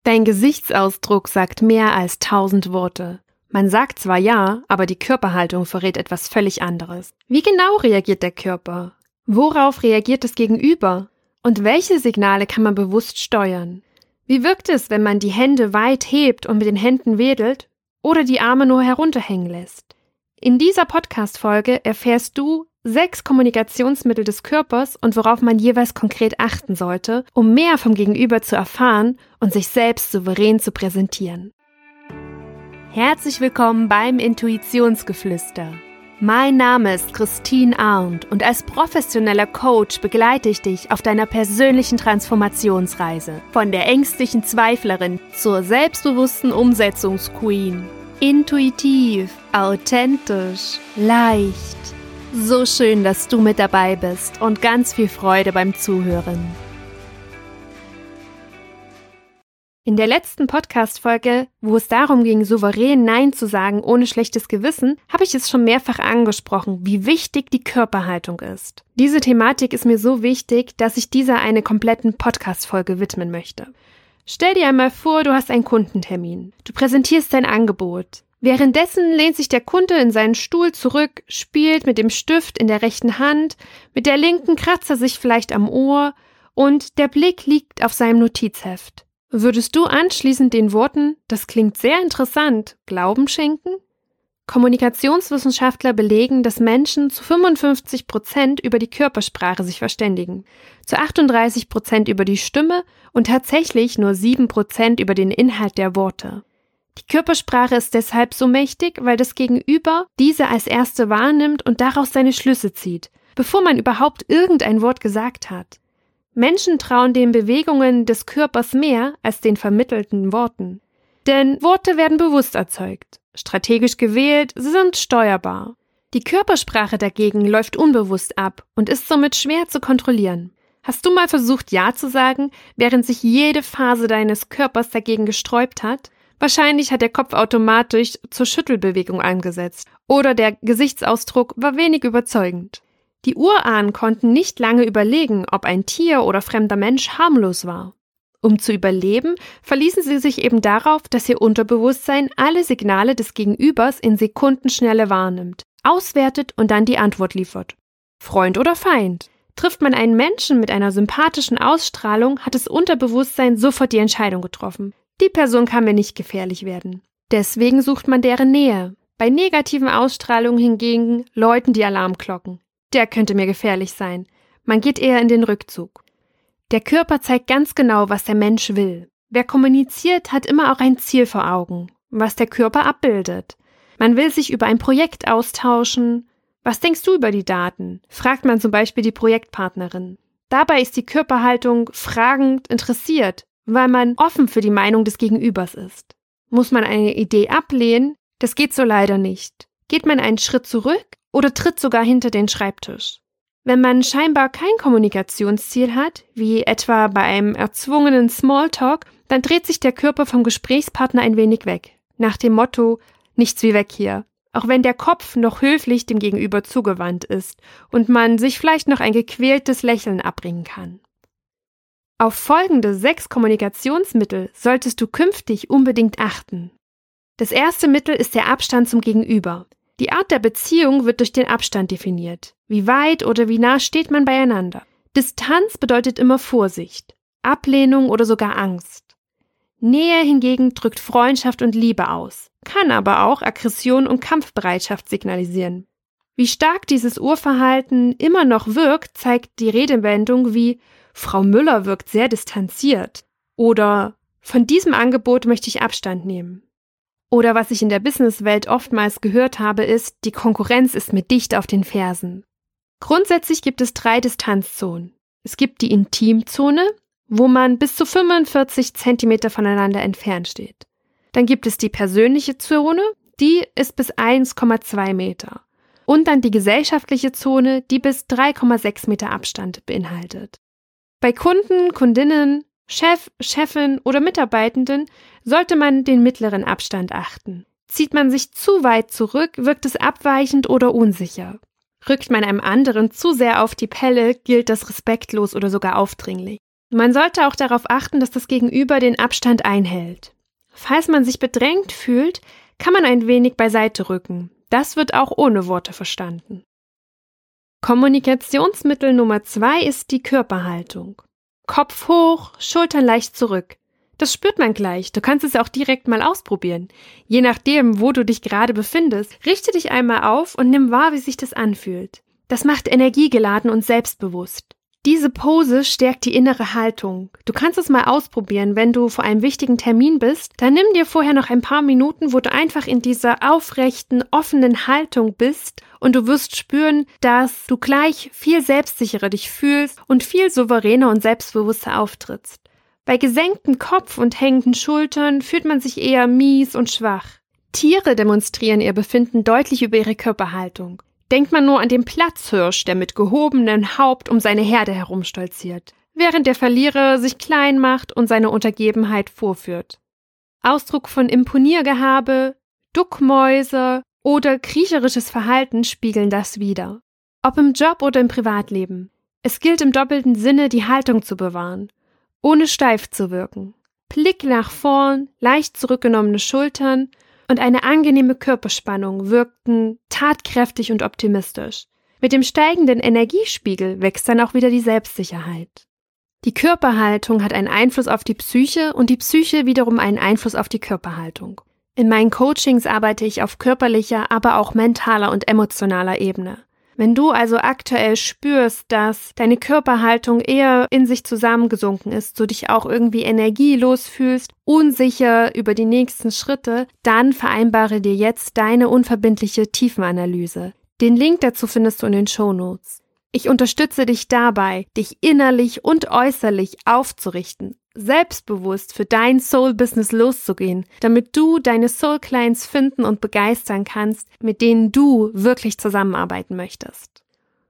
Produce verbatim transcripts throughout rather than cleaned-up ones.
Dein Gesichtsausdruck sagt mehr als tausend Worte. Man sagt zwar ja, aber die Körperhaltung verrät etwas völlig anderes. Wie genau reagiert der Körper? Worauf reagiert das Gegenüber? Und welche Signale kann man bewusst steuern? Wie wirkt es, wenn man die Hände weit hebt und mit den Händen wedelt oder die Arme nur herunterhängen lässt? In dieser Podcast-Folge erfährst du sechs Kommunikationsmittel des Körpers und worauf man jeweils konkret achten sollte, um mehr vom Gegenüber zu erfahren und sich selbst souverän zu präsentieren. Herzlich willkommen beim Intuitionsgeflüster. Mein Name ist Christine Arndt und als professioneller Coach begleite ich dich auf deiner persönlichen Transformationsreise. Von der ängstlichen Zweiflerin zur selbstbewussten Umsetzungsqueen. Intuitiv, authentisch, leicht. So schön, dass du mit dabei bist und ganz viel Freude beim Zuhören. In der letzten Podcast-Folge, wo es darum ging, souverän Nein zu sagen ohne schlechtes Gewissen, habe ich es schon mehrfach angesprochen, wie wichtig die Körperhaltung ist. Diese Thematik ist mir so wichtig, dass ich dieser eine kompletten Podcast-Folge widmen möchte. Stell dir einmal vor, du hast einen Kundentermin. Du präsentierst dein Angebot. Währenddessen lehnt sich der Kunde in seinen Stuhl zurück, spielt mit dem Stift in der rechten Hand, mit der linken kratzt er sich vielleicht am Ohr und der Blick liegt auf seinem Notizheft. Würdest du anschließend den Worten, das klingt sehr interessant, Glauben schenken? Kommunikationswissenschaftler belegen, dass Menschen zu fünfundfünfzig Prozent über die Körpersprache sich verständigen, zu achtunddreißig Prozent über die Stimme und tatsächlich nur sieben Prozent über den Inhalt der Worte. Die Körpersprache ist deshalb so mächtig, weil das Gegenüber diese als erste wahrnimmt und daraus seine Schlüsse zieht, bevor man überhaupt irgendein Wort gesagt hat. Menschen trauen den Bewegungen des Körpers mehr als den vermittelten Worten. Denn Worte werden bewusst erzeugt, strategisch gewählt, sie sind steuerbar. Die Körpersprache dagegen läuft unbewusst ab und ist somit schwer zu kontrollieren. Hast du mal versucht, Ja zu sagen, während sich jede Phase deines Körpers dagegen gesträubt hat? Wahrscheinlich hat der Kopf automatisch zur Schüttelbewegung angesetzt oder der Gesichtsausdruck war wenig überzeugend. Die Urahnen konnten nicht lange überlegen, ob ein Tier oder fremder Mensch harmlos war. Um zu überleben, verließen sie sich eben darauf, dass ihr Unterbewusstsein alle Signale des Gegenübers in Sekundenschnelle wahrnimmt, auswertet und dann die Antwort liefert. Freund oder Feind? Trifft man einen Menschen mit einer sympathischen Ausstrahlung, hat das Unterbewusstsein sofort die Entscheidung getroffen. Die Person kann mir nicht gefährlich werden. Deswegen sucht man deren Nähe. Bei negativen Ausstrahlungen hingegen läuten die Alarmglocken. Der könnte mir gefährlich sein. Man geht eher in den Rückzug. Der Körper zeigt ganz genau, was der Mensch will. Wer kommuniziert, hat immer auch ein Ziel vor Augen, was der Körper abbildet. Man will sich über ein Projekt austauschen. Was denkst du über die Daten? Fragt man zum Beispiel die Projektpartnerin. Dabei ist die Körperhaltung fragend interessiert, weil man offen für die Meinung des Gegenübers ist. Muss man eine Idee ablehnen? Das geht so leider nicht. Geht man einen Schritt zurück oder tritt sogar hinter den Schreibtisch? Wenn man scheinbar kein Kommunikationsziel hat, wie etwa bei einem erzwungenen Smalltalk, dann dreht sich der Körper vom Gesprächspartner ein wenig weg, nach dem Motto, nichts wie weg hier. Auch wenn der Kopf noch höflich dem Gegenüber zugewandt ist und man sich vielleicht noch ein gequältes Lächeln abbringen kann. Auf folgende sechs Kommunikationsmittel solltest du künftig unbedingt achten. Das erste Mittel ist der Abstand zum Gegenüber. Die Art der Beziehung wird durch den Abstand definiert. Wie weit oder wie nah steht man beieinander? Distanz bedeutet immer Vorsicht, Ablehnung oder sogar Angst. Nähe hingegen drückt Freundschaft und Liebe aus, kann aber auch Aggression und Kampfbereitschaft signalisieren. Wie stark dieses Urverhalten immer noch wirkt, zeigt die Redewendung wie Frau Müller wirkt sehr distanziert oder von diesem Angebot möchte ich Abstand nehmen. Oder was ich in der Businesswelt oftmals gehört habe, ist, die Konkurrenz ist mir dicht auf den Fersen. Grundsätzlich gibt es drei Distanzzonen. Es gibt die Intimzone, wo man bis zu fünfundvierzig Zentimeter voneinander entfernt steht. Dann gibt es die persönliche Zone, die ist bis eins Komma zwei Meter. Und dann die gesellschaftliche Zone, die bis drei Komma sechs Meter Abstand beinhaltet. Bei Kunden, Kundinnen, Chef, Chefin oder Mitarbeitenden sollte man den mittleren Abstand achten. Zieht man sich zu weit zurück, wirkt es abweichend oder unsicher. Rückt man einem anderen zu sehr auf die Pelle, gilt das respektlos oder sogar aufdringlich. Man sollte auch darauf achten, dass das Gegenüber den Abstand einhält. Falls man sich bedrängt fühlt, kann man ein wenig beiseite rücken. Das wird auch ohne Worte verstanden. Kommunikationsmittel Nummer zwei ist die Körperhaltung. Kopf hoch, Schultern leicht zurück. Das spürt man gleich. Du kannst es auch direkt mal ausprobieren. Je nachdem, wo du dich gerade befindest, richte dich einmal auf und nimm wahr, wie sich das anfühlt. Das macht energiegeladen und selbstbewusst. Diese Pose stärkt die innere Haltung. Du kannst es mal ausprobieren, wenn du vor einem wichtigen Termin bist, dann nimm dir vorher noch ein paar Minuten, wo du einfach in dieser aufrechten, offenen Haltung bist und du wirst spüren, dass du gleich viel selbstsicherer dich fühlst und viel souveräner und selbstbewusster auftrittst. Bei gesenktem Kopf und hängenden Schultern fühlt man sich eher mies und schwach. Tiere demonstrieren ihr Befinden deutlich über ihre Körperhaltung. Denkt man nur an den Platzhirsch, der mit gehobenem Haupt um seine Herde herumstolziert, während der Verlierer sich klein macht und seine Untergebenheit vorführt. Ausdruck von Imponiergehabe, Duckmäuse oder kriecherisches Verhalten spiegeln das wider. Ob im Job oder im Privatleben. Es gilt im doppelten Sinne, die Haltung zu bewahren, ohne steif zu wirken. Blick nach vorn, leicht zurückgenommene Schultern und eine angenehme Körperspannung wirkten tatkräftig und optimistisch. Mit dem steigenden Energiespiegel wächst dann auch wieder die Selbstsicherheit. Die Körperhaltung hat einen Einfluss auf die Psyche und die Psyche wiederum einen Einfluss auf die Körperhaltung. In meinen Coachings arbeite ich auf körperlicher, aber auch mentaler und emotionaler Ebene. Wenn du also aktuell spürst, dass deine Körperhaltung eher in sich zusammengesunken ist, du dich auch irgendwie energielos fühlst, unsicher über die nächsten Schritte, dann vereinbare dir jetzt deine unverbindliche Tiefenanalyse. Den Link dazu findest du in den Shownotes. Ich unterstütze dich dabei, dich innerlich und äußerlich aufzurichten, selbstbewusst für dein Soul-Business loszugehen, damit du deine Soul-Clients finden und begeistern kannst, mit denen du wirklich zusammenarbeiten möchtest.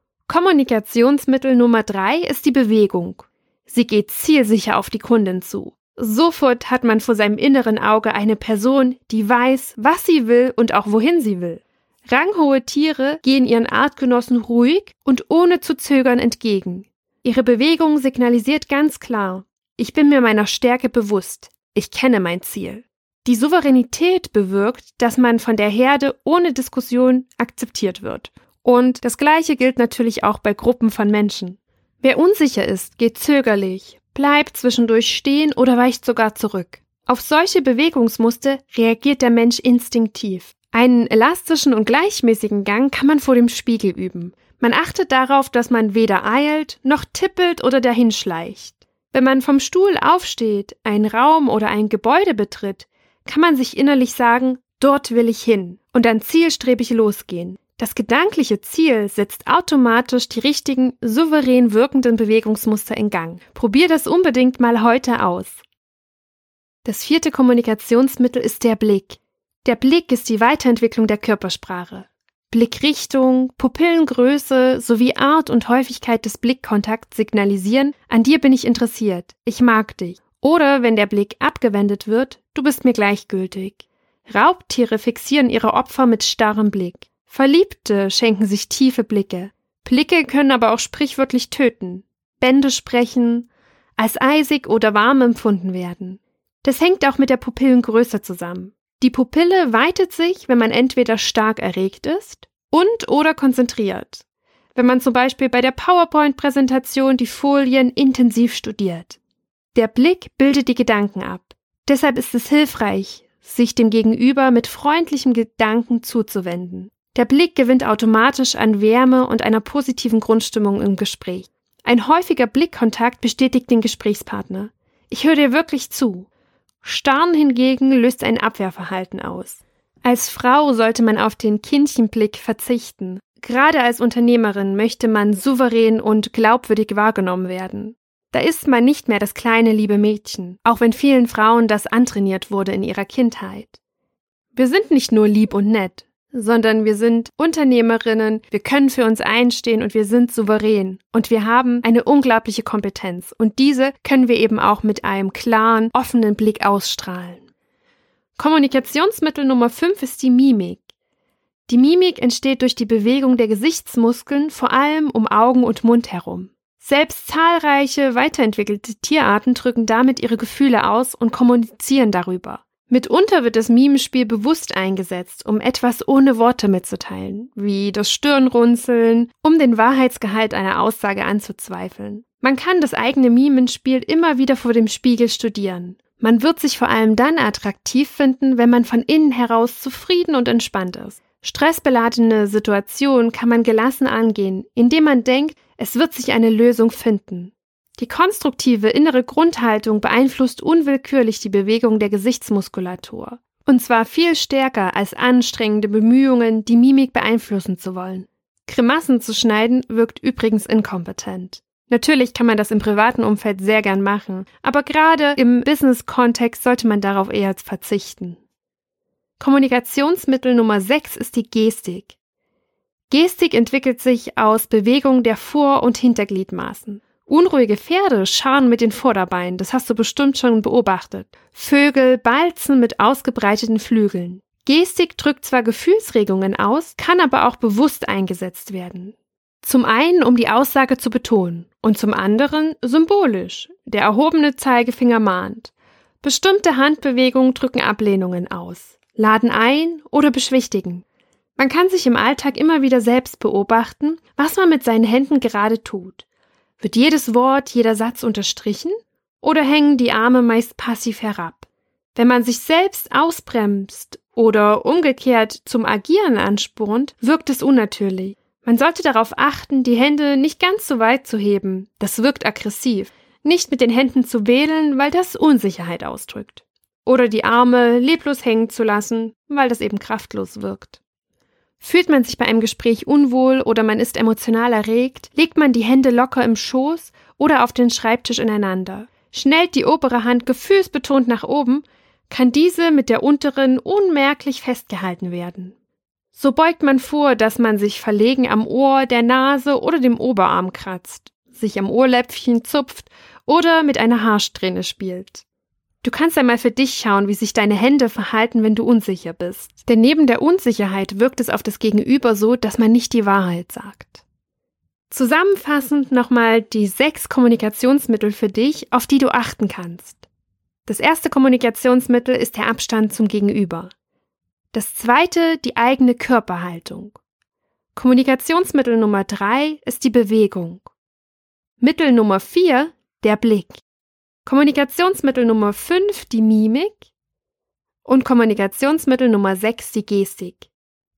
Kommunikationsmittel Nummer drei ist die Bewegung. Sie geht zielsicher auf die Kundin zu. Sofort hat man vor seinem inneren Auge eine Person, die weiß, was sie will und auch wohin sie will. Ranghohe Tiere gehen ihren Artgenossen ruhig und ohne zu zögern entgegen. Ihre Bewegung signalisiert ganz klar: Ich bin mir meiner Stärke bewusst. Ich kenne mein Ziel. Die Souveränität bewirkt, dass man von der Herde ohne Diskussion akzeptiert wird. Und das Gleiche gilt natürlich auch bei Gruppen von Menschen. Wer unsicher ist, geht zögerlich, bleibt zwischendurch stehen oder weicht sogar zurück. Auf solche Bewegungsmuster reagiert der Mensch instinktiv. Einen elastischen und gleichmäßigen Gang kann man vor dem Spiegel üben. Man achtet darauf, dass man weder eilt, noch tippelt oder dahinschleicht. Wenn man vom Stuhl aufsteht, einen Raum oder ein Gebäude betritt, kann man sich innerlich sagen, dort will ich hin und dann zielstrebig losgehen. Das gedankliche Ziel setzt automatisch die richtigen, souverän wirkenden Bewegungsmuster in Gang. Probier das unbedingt mal heute aus. Das vierte Kommunikationsmittel ist der Blick. Der Blick ist die Weiterentwicklung der Körpersprache. Blickrichtung, Pupillengröße sowie Art und Häufigkeit des Blickkontakts signalisieren, an dir bin ich interessiert, ich mag dich. Oder wenn der Blick abgewendet wird, du bist mir gleichgültig. Raubtiere fixieren ihre Opfer mit starrem Blick. Verliebte schenken sich tiefe Blicke. Blicke können aber auch sprichwörtlich töten. Bände sprechen, als eisig oder warm empfunden werden. Das hängt auch mit der Pupillengröße zusammen. Die Pupille weitet sich, wenn man entweder stark erregt ist und oder konzentriert. Wenn man zum Beispiel bei der PowerPoint-Präsentation die Folien intensiv studiert. Der Blick bildet die Gedanken ab. Deshalb ist es hilfreich, sich dem Gegenüber mit freundlichem Gedanken zuzuwenden. Der Blick gewinnt automatisch an Wärme und einer positiven Grundstimmung im Gespräch. Ein häufiger Blickkontakt bestätigt den Gesprächspartner. Ich höre dir wirklich zu. Starren hingegen löst ein Abwehrverhalten aus. Als Frau sollte man auf den Kindchenblick verzichten. Gerade als Unternehmerin möchte man souverän und glaubwürdig wahrgenommen werden. Da ist man nicht mehr das kleine liebe Mädchen, auch wenn vielen Frauen das antrainiert wurde in ihrer Kindheit. Wir sind nicht nur lieb und nett, sondern wir sind Unternehmerinnen, wir können für uns einstehen und wir sind souverän und wir haben eine unglaubliche Kompetenz und diese können wir eben auch mit einem klaren, offenen Blick ausstrahlen. Kommunikationsmittel Nummer fünf ist die Mimik. Die Mimik entsteht durch die Bewegung der Gesichtsmuskeln, vor allem um Augen und Mund herum. Selbst zahlreiche weiterentwickelte Tierarten drücken damit ihre Gefühle aus und kommunizieren darüber. Mitunter wird das Mimenspiel bewusst eingesetzt, um etwas ohne Worte mitzuteilen, wie das Stirnrunzeln, um den Wahrheitsgehalt einer Aussage anzuzweifeln. Man kann das eigene Mimenspiel immer wieder vor dem Spiegel studieren. Man wird sich vor allem dann attraktiv finden, wenn man von innen heraus zufrieden und entspannt ist. Stressbeladene Situationen kann man gelassen angehen, indem man denkt, es wird sich eine Lösung finden. Die konstruktive innere Grundhaltung beeinflusst unwillkürlich die Bewegung der Gesichtsmuskulatur. Und zwar viel stärker als anstrengende Bemühungen, die Mimik beeinflussen zu wollen. Grimassen zu schneiden wirkt übrigens inkompetent. Natürlich kann man das im privaten Umfeld sehr gern machen, aber gerade im Business-Kontext sollte man darauf eher verzichten. Kommunikationsmittel Nummer sechs ist die Gestik. Gestik entwickelt sich aus Bewegung der Vor- und Hintergliedmaßen. Unruhige Pferde scharren mit den Vorderbeinen, das hast du bestimmt schon beobachtet. Vögel balzen mit ausgebreiteten Flügeln. Gestik drückt zwar Gefühlsregungen aus, kann aber auch bewusst eingesetzt werden. Zum einen, um die Aussage zu betonen und zum anderen symbolisch. Der erhobene Zeigefinger mahnt. Bestimmte Handbewegungen drücken Ablehnungen aus, laden ein oder beschwichtigen. Man kann sich im Alltag immer wieder selbst beobachten, was man mit seinen Händen gerade tut. Wird jedes Wort, jeder Satz unterstrichen oder hängen die Arme meist passiv herab? Wenn man sich selbst ausbremst oder umgekehrt zum Agieren anspornt, wirkt es unnatürlich. Man sollte darauf achten, die Hände nicht ganz so weit zu heben, das wirkt aggressiv. Nicht mit den Händen zu wedeln, weil das Unsicherheit ausdrückt. Oder die Arme leblos hängen zu lassen, weil das eben kraftlos wirkt. Fühlt man sich bei einem Gespräch unwohl oder man ist emotional erregt, legt man die Hände locker im Schoß oder auf den Schreibtisch ineinander. Schnellt die obere Hand gefühlsbetont nach oben, kann diese mit der unteren unmerklich festgehalten werden. So beugt man vor, dass man sich verlegen am Ohr, der Nase oder dem Oberarm kratzt, sich am Ohrläppchen zupft oder mit einer Haarsträhne spielt. Du kannst einmal für dich schauen, wie sich deine Hände verhalten, wenn du unsicher bist. Denn neben der Unsicherheit wirkt es auf das Gegenüber so, dass man nicht die Wahrheit sagt. Zusammenfassend nochmal die sechs Kommunikationsmittel für dich, auf die du achten kannst. Das erste Kommunikationsmittel ist der Abstand zum Gegenüber. Das zweite, die eigene Körperhaltung. Kommunikationsmittel Nummer drei ist die Bewegung. Mittel Nummer vier, der Blick. Kommunikationsmittel Nummer fünf, die Mimik. Und Kommunikationsmittel Nummer sechs, die Gestik.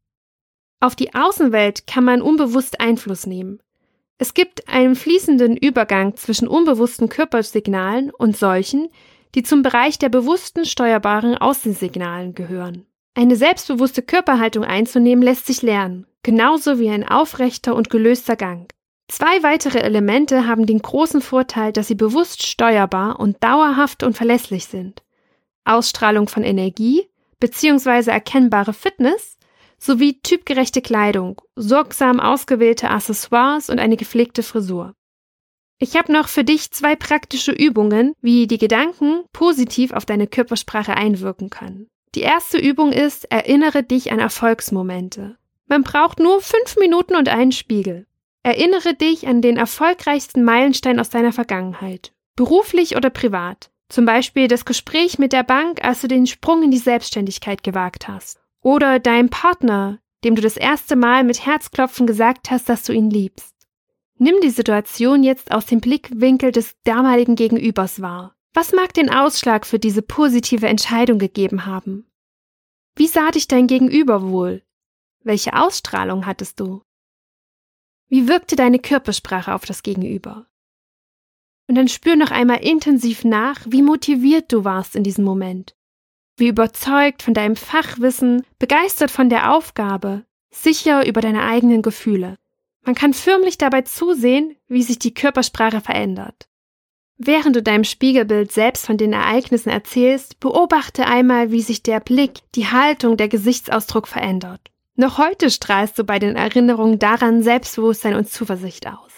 Auf die Außenwelt kann man unbewusst Einfluss nehmen. Es gibt einen fließenden Übergang zwischen unbewussten Körpersignalen und solchen, die zum Bereich der bewussten steuerbaren Außensignalen gehören. Eine selbstbewusste Körperhaltung einzunehmen lässt sich lernen, genauso wie ein aufrechter und gelöster Gang. Zwei weitere Elemente haben den großen Vorteil, dass sie bewusst steuerbar und dauerhaft und verlässlich sind. Ausstrahlung von Energie bzw. erkennbare Fitness sowie typgerechte Kleidung, sorgsam ausgewählte Accessoires und eine gepflegte Frisur. Ich habe noch für dich zwei praktische Übungen, wie die Gedanken positiv auf deine Körpersprache einwirken können. Die erste Übung ist, erinnere dich an Erfolgsmomente. Man braucht nur fünf Minuten und einen Spiegel. Erinnere dich an den erfolgreichsten Meilenstein aus deiner Vergangenheit, beruflich oder privat. Zum Beispiel das Gespräch mit der Bank, als du den Sprung in die Selbstständigkeit gewagt hast. Oder deinem Partner, dem du das erste Mal mit Herzklopfen gesagt hast, dass du ihn liebst. Nimm die Situation jetzt aus dem Blickwinkel des damaligen Gegenübers wahr. Was mag den Ausschlag für diese positive Entscheidung gegeben haben? Wie sah dich dein Gegenüber wohl? Welche Ausstrahlung hattest du? Wie wirkte deine Körpersprache auf das Gegenüber? Und dann spür noch einmal intensiv nach, wie motiviert du warst in diesem Moment. Wie überzeugt von deinem Fachwissen, begeistert von der Aufgabe, sicher über deine eigenen Gefühle. Man kann förmlich dabei zusehen, wie sich die Körpersprache verändert. Während du deinem Spiegelbild selbst von den Ereignissen erzählst, beobachte einmal, wie sich der Blick, die Haltung, der Gesichtsausdruck verändert. Noch heute strahlst du bei den Erinnerungen daran Selbstbewusstsein und Zuversicht aus.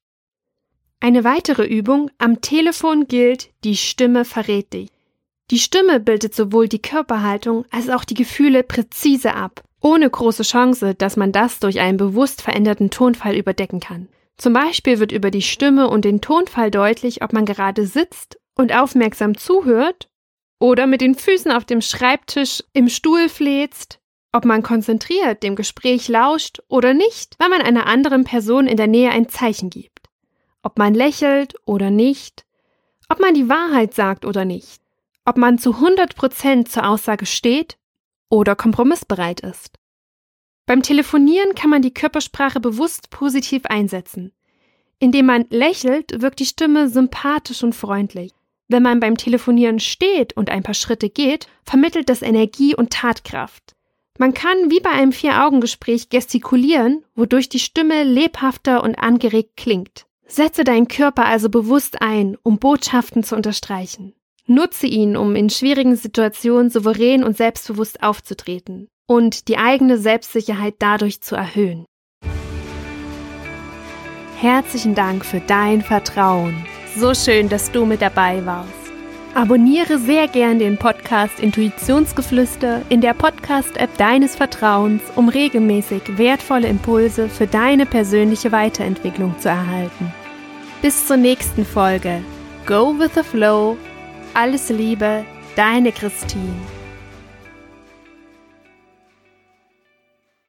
Eine weitere Übung am Telefon gilt, die Stimme verrät dich. Die Stimme bildet sowohl die Körperhaltung als auch die Gefühle präzise ab, ohne große Chance, dass man das durch einen bewusst veränderten Tonfall überdecken kann. Zum Beispiel wird über die Stimme und den Tonfall deutlich, ob man gerade sitzt und aufmerksam zuhört oder mit den Füßen auf dem Schreibtisch im Stuhl fläzt, ob man konzentriert dem Gespräch lauscht oder nicht, weil man einer anderen Person in der Nähe ein Zeichen gibt, ob man lächelt oder nicht, ob man die Wahrheit sagt oder nicht, ob man zu hundert Prozent zur Aussage steht oder kompromissbereit ist. Beim Telefonieren kann man die Körpersprache bewusst positiv einsetzen. Indem man lächelt, wirkt die Stimme sympathisch und freundlich. Wenn man beim Telefonieren steht und ein paar Schritte geht, vermittelt das Energie und Tatkraft. Man kann wie bei einem Vier-Augen-Gespräch gestikulieren, wodurch die Stimme lebhafter und angeregt klingt. Setze deinen Körper also bewusst ein, um Botschaften zu unterstreichen. Nutze ihn, um in schwierigen Situationen souverän und selbstbewusst aufzutreten und die eigene Selbstsicherheit dadurch zu erhöhen. Herzlichen Dank für dein Vertrauen. So schön, dass du mit dabei warst. Abonniere sehr gern den Podcast Intuitionsgeflüster in der Podcast-App deines Vertrauens, um regelmäßig wertvolle Impulse für deine persönliche Weiterentwicklung zu erhalten. Bis zur nächsten Folge. Go with the flow. Alles Liebe, deine Christine.